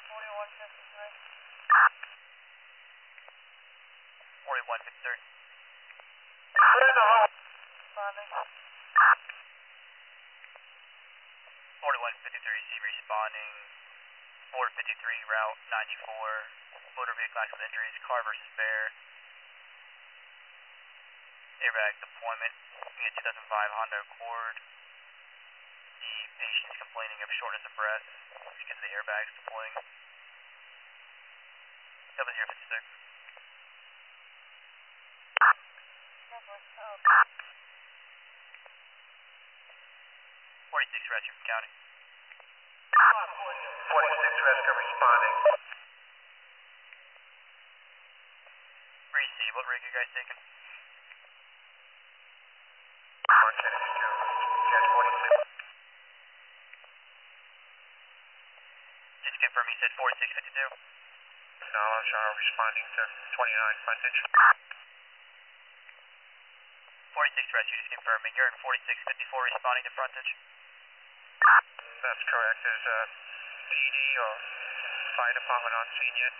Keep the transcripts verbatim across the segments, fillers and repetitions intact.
forty-one fifty-three. forty-one fifty-three. Responding. forty-one fifty-three, C responding. four fifty-three, Route ninety-four. Motor vehicle accident injuries, car versus bear. Airbag deployment. We had two thousand five Honda Accord. The patient is complaining of shortness of breath because of the airbags deploying. Double zero fifty six. Forty six rescue County. forty-six rescue responding. three C, what rig you guys taking? On Kennedy two. Jet forty-six. Just confirm you said forty six fifty-two. No, I'm sorry, responding to twenty-nine frontage. forty-six rescue, just confirming. You're in forty six fifty-four responding to frontage. That's correct. There's a P D or fire department on scene yet?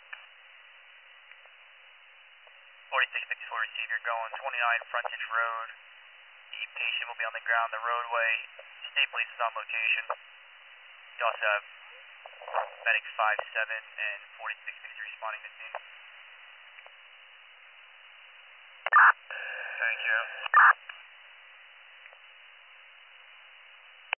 forty six fifty-four receive, you're going twenty-nine Frontage Road. The patient will be on the ground, the roadway. State police is on location. You also have medic five seven and forty six fifty-three responding to scene. Thank you.